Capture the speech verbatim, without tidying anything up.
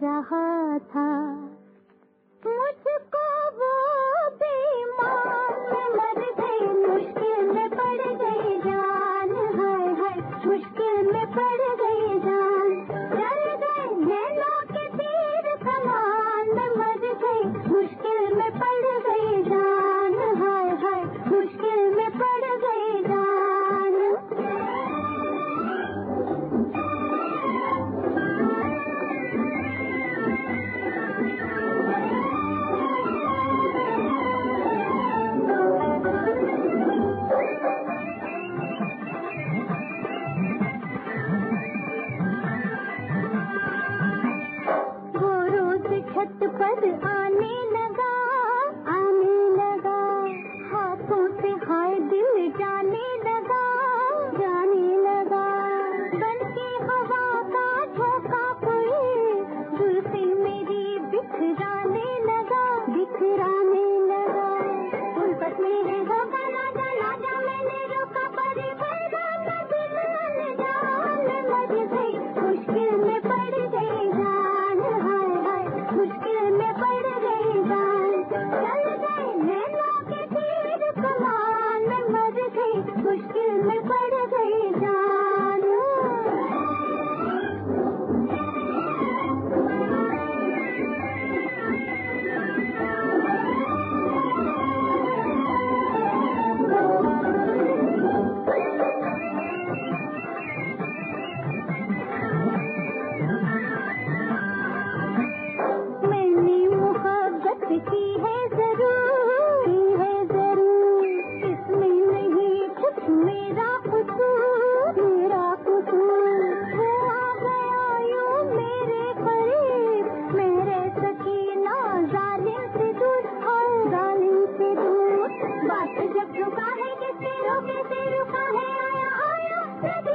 रहा था, मुझको वो बीमार मर गई, मुश्किल में पड़ गई जान, हाय हाय मुश्किल में पड़ गई जान, डर गए नैनों के तीर कमान में मर गई, मुश्किल में पड़ गई जान, हाय हाय मुश्किल में पड़ गई जान। छत पर आने लगा, आने लगा, हाथों से हाय दिल जाने लगा, जाने लगा, बन के हवा का झोंका कोई जुल्फे मेरी बिखराने लगा, बिखराने लगा, उल्फत मेरे होगा राजा राजा मैंने रोका परी पैदा न दिल न जान मर गई, मुश्किल में पड़ गई जान, हाय हाय मुश्किल में पड़ गई जान, चल गए नैनों के तीर कमान में मर गई, मुश्किल में पड़ गई जान। की है जरूर, है जरूर, इसमें नहीं कुछ मेरा कसूर, मेरा कसूर, वो आ गया यूं मेरे करीब, मेरे सकीना जालिम से दूर, और जालिम से दूर, बात जब रुका है किसके रोके से रुका है, आया आया